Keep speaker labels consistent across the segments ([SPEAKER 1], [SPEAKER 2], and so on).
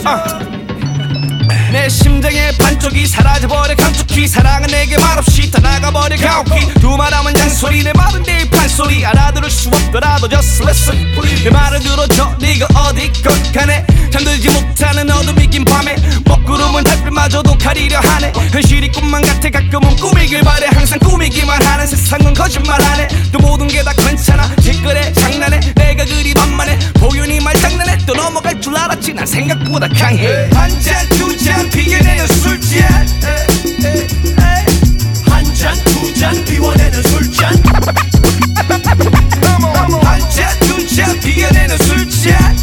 [SPEAKER 1] 내 심장의 반쪽이 사라져버려 감쪽히 사랑은 내게 말없이 떠나가버려 가혹히 두 말하면 잔소리 내 말은 내 판소리 알아들을 수 없더라도 just listen 내 말을 들어줘 네가 어디건 간에 잠들지 못하는 어둠이 긴 밤에 먹구름은 달빛마저도 가리려 하네 현실이 꿈만 같아 가끔은 꿈이길 바래 항상 꾸미기만 하는 세상은 거짓말하네 또 모든 게 다 괜찮아 짓거래 장난해 내가 그리 만만해 보윤이 말 장난해 또 넘어갈 줄 알았지 난 생각보다 강해 한 잔 두 잔 비워내는 술잔 한 잔 두 잔 비워내는 술잔 한 잔 두 잔 비워내는 술잔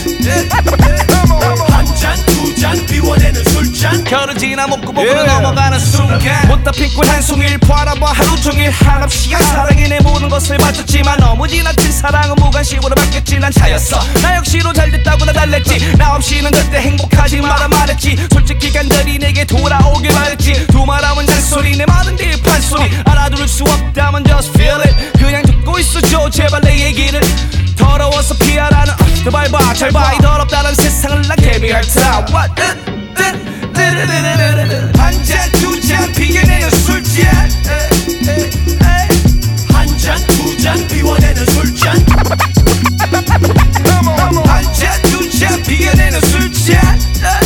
[SPEAKER 1] 한 잔 두 잔 비워내는 술잔 겨를 지나 목구멍으로 넘어가는 순간 못다 핀꽃 한 송이를 바라봐 하루 종일 한없이 사랑이 내 모든 것을 바쳤지만 너무 지나친 사랑은 무관심으로 바뀌었지 난 차였어 나 역시도 잘됐다고 나 달랬지 나 없이는 절대 행복하지 마라 말했지 솔직히 간절히 내게 돌아오길 바랬지 두 말하면 잔소리 내 말은 네 판소리 알아들을 수 없다면 just feel it 그냥 듣고 있어줘 제발 내 얘기를 더러워서 피하라는 제발 봐 잘 봐 이 더럽다는 세상을 난 개비할 테라 한 잔 두 잔 비워내는 술잔 한 잔 두 잔 비워내는 술잔 한 잔 두 잔 비워내는 술잔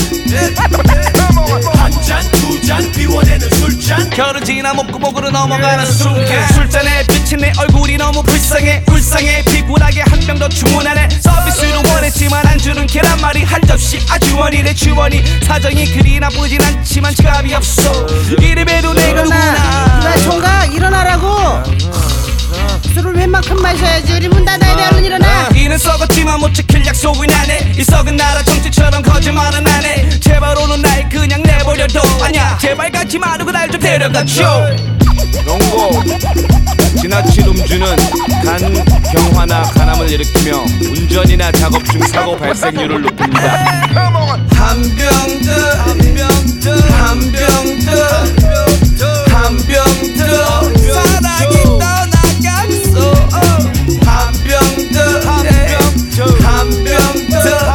[SPEAKER 1] 한 잔 두 잔 비워내는 술잔 겨를 지나 목구멍으로 넘어가는 순간 술잔에 비친 내 얼굴이 너무 불쌍해 울상해 피곤하게 한 병 더 주문하네 서비스로 원했지만 안주는 계란말이 한 접시 아주머니 내 주머니 사정이 그리 나쁘진 않지만 지갑이 없어 이래봬도 내가 누구나
[SPEAKER 2] 총각 일어나라고 술을 웬만큼 마셔야지 우리 문 닫아야 돼 얼른 일어나
[SPEAKER 1] 이는 썩었지만 못 지킬 약속이 나네 이 썩은 나라 정치처럼 거짓말은 안해 제발 오는 날 그냥 내버려둬 아냐 제발 가지 말고 날 좀 데려가줘
[SPEAKER 3] 농고 지나친 음주는 간 경화나 간암을 일으키며 운전이나 작업 중 사고 발생률을 높입니다.
[SPEAKER 1] 한 병 더 한 병 더 한 병 더 사랑이 떠나갔어 한 병 더 한 병 더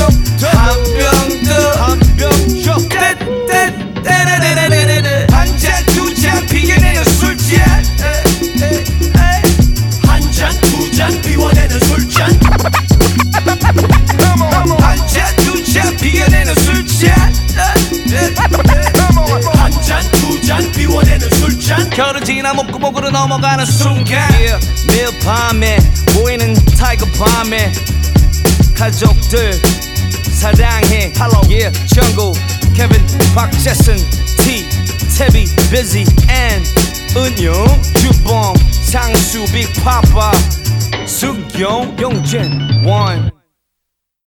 [SPEAKER 1] 한 잔 두 잔 비워내는 술잔 한 잔 두 잔 비워내는 술잔 한 잔 두 잔 비워내는 술잔 한 잔 두 잔 비워내는 술잔 겨를 지나 목구멍으로 넘어가는 순간 매일 밤에 보이는 타이거 밤에 가족들 사랑해 yeah, 정구 케빈 박재슨 T 태비 busy and 은용 주범 상수 빅파파 수경 용진 원